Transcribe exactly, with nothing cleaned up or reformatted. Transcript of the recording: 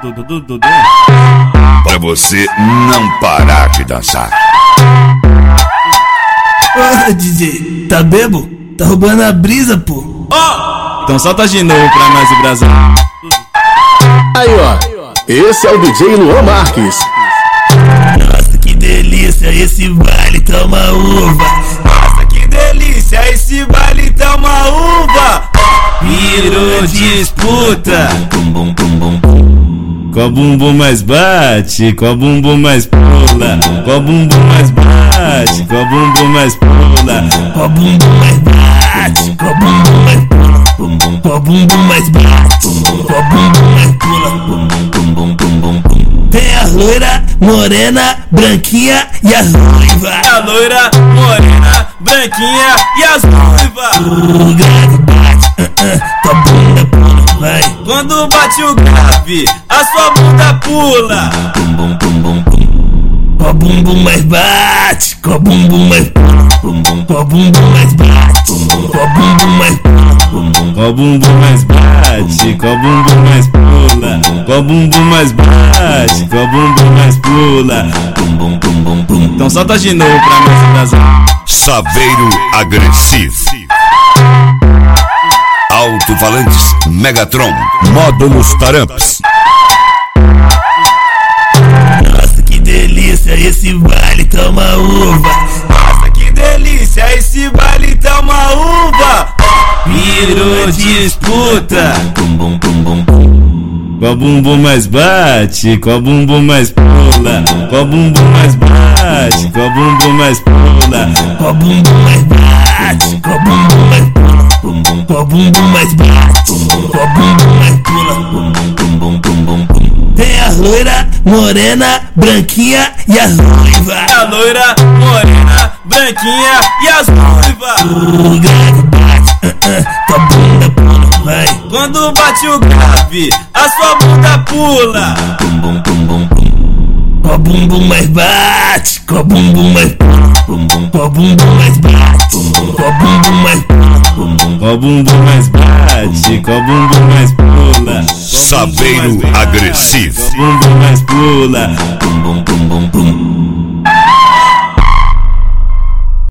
Pra você não parar de dançar. Ô, D J, tá bebo? Tá roubando a brisa, pô. Oh! Então solta de novo pra nós o Brasil. Aí, ó. Esse é o D J Luan Marques. Nossa, que delícia esse baile, toma uva. Nossa, que delícia esse baile, toma uva. Virou disputa. Qual bumbum mais bate, qual bumbum mais pula, qual bumbum mais bate, qual bumbum mais pula, qual bumbum mais bate, qual bumbum mais pula, qual bumbum mais bate, qual bumbum mais pula. Tem a loira, morena, branquinha e as ruivas. A loira, morena, branquinha e as ruivas. O grave bate, uh -uh, tua bunda pula, vai. Quando bate o grave, a sua bunda pula. Qual bumbum mais bate, qual bumbum mais pula, qual bumbum mais bate, qual bumbum mais pula, qual bumbum mais bate, qual bumbum mais pula, qual bumbum mais bate, qual bumbum mais pula. Então solta de novo pra nós o Brasil. Chaveiro agressivo. Alto-falantes Megatron. Módulos Taramps. Nossa, que delícia esse baile, toma uva. Nossa, que delícia esse baile, toma uva. Virou disputa. Qual bumbum mais bate, qual bumbum mais pula, qual bumbum mais bate, qual bumbum mais pula, qual bumbum mais bate, qual bumbum mais pula, qual bumbum mais bate, qual bumbum mais pula. Tem a loira, morena, branquinha e as ruivas. A loira, morena, branquinha e as ruivas. O grave bate, uh -uh, tua bunda pula, vai. Quando bate o grave, a sua bunda pula. Qual bumbum mais bate, qual bumbum mais pula, qual bumbum mais bate, qual bumbum mais pula, qual bumbum mais bate, qual bumbum mais pula. Chaveiro agressivo. Qual bumbum mais pula.